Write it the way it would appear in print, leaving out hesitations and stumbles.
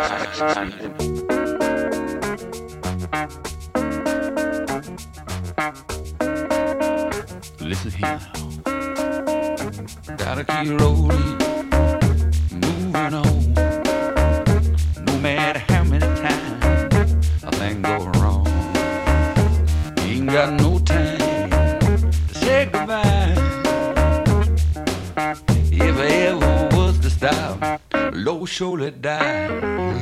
Listen here. Gotta keep rolling, moving on. No matter how many times a thing go wrong, ain't got no time to say goodbye. If I ever was to stop, Lord surely die.